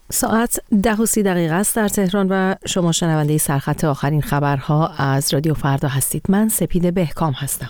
ساعت 10:30 است در تهران و شما شنونده سرخط آخرین خبرها از رادیو فردا هستید. من سپید بهکام هستم.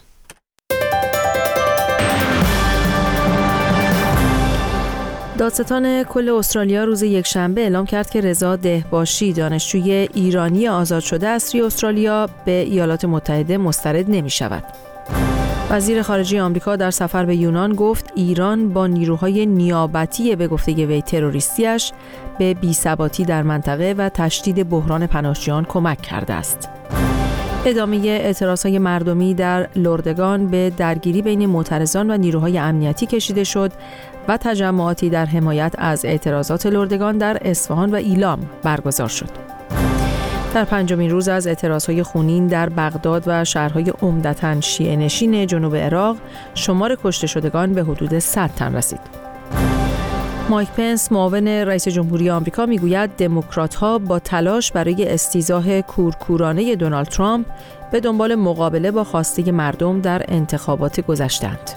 دادستان کل استرالیا روز یکشنبه اعلام کرد که رضا دهباشی، دانشجوی ایرانی آزاد شده اصلی استرالیا، به ایالات متحده مسترد نمی شود. وزیر خارجه آمریکا در سفر به یونان گفت ایران با نیروهای نیابتی به گفته وی تروریستیش به بی‌ثباتی در منطقه و تشدید بحران پناهجویان کمک کرده است. ادامه اعتراضهای مردمی در لردگان به درگیری بین معترضان و نیروهای امنیتی کشیده شد و تجمعاتی در حمایت از اعتراضات لردگان در اصفهان و ایلام برگزار شد. در پنجمین روز از اعتراضهای خونین در بغداد و شهرهای عمدتاً شیعه نشین جنوب عراق، شمار کشته شدگان به حدود 100 تن رسید. مایک پنس، معاون رئیس جمهوری آمریکا، میگوید دموکرات‌ها با تلاش برای استیضاح کورکورانه دونالد ترامپ به دنبال مقابله با خواسته مردم در انتخابات گذشته‌اند.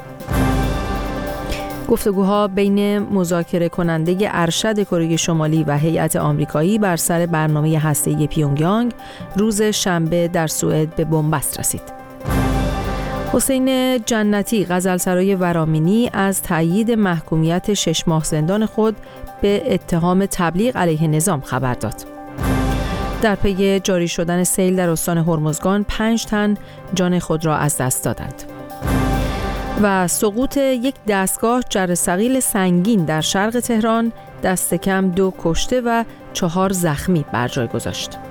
گفتگوها بین مذاکره کننده ارشد کره شمالی و هیئت آمریکایی بر سر برنامه هسته‌ای پیونگیانگ روز شنبه در سوئد به بنبست رسید. حسین جنتی، غزلسرای ورامینی، از تأیید محکومیت 6 ماه زندان خود به اتهام تبلیغ علیه نظام خبر داد. در پی جاری شدن سیل در استان هرمزگان 5 تن جان خود را از دست دادند. و سقوط یک دستگاه جرثقیل سنگین در شرق تهران دست کم 2 کشته و 4 زخمی بر جای گذاشت.